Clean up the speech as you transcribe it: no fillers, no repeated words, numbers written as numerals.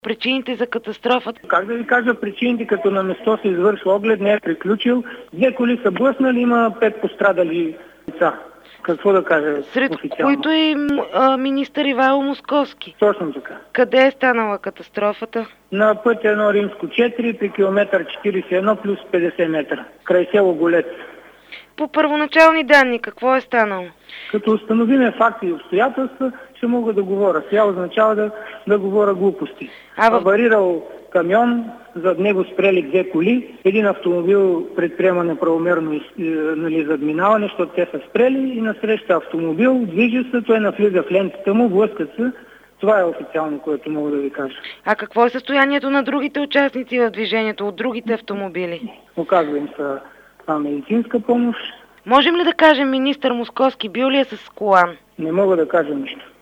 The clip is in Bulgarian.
Причините за катастрофата? Как да ви кажа причините, като на место се извършва оглед, не е приключил. 2 коли са блъснали, има 5 пострадали лица. Какво да кажа Сред официално? които и министър Ивайло Московски. Точно така. Къде е станала катастрофата? На път 1 Римско 4 при километър 41 плюс 50 метра. Край село Голец. По първоначални данни, какво е станало? Като установиме факти и обстоятелства, ще мога да говоря. Сега означава да говоря глупости. Аварирал камион, зад него спрели 2 коли, един автомобил предприема неправомерно задминаване, защото те са спрели и насреща автомобил, движи се, той навлиза в лентата му, блъскат се. Това е официално, което мога да ви кажа. А какво е състоянието на другите участници в движението, от другите автомобили? Оказва им се медицинска помощ. Можем ли да кажем, министър Московски бил ли е с колан? Не мога да кажа нищо.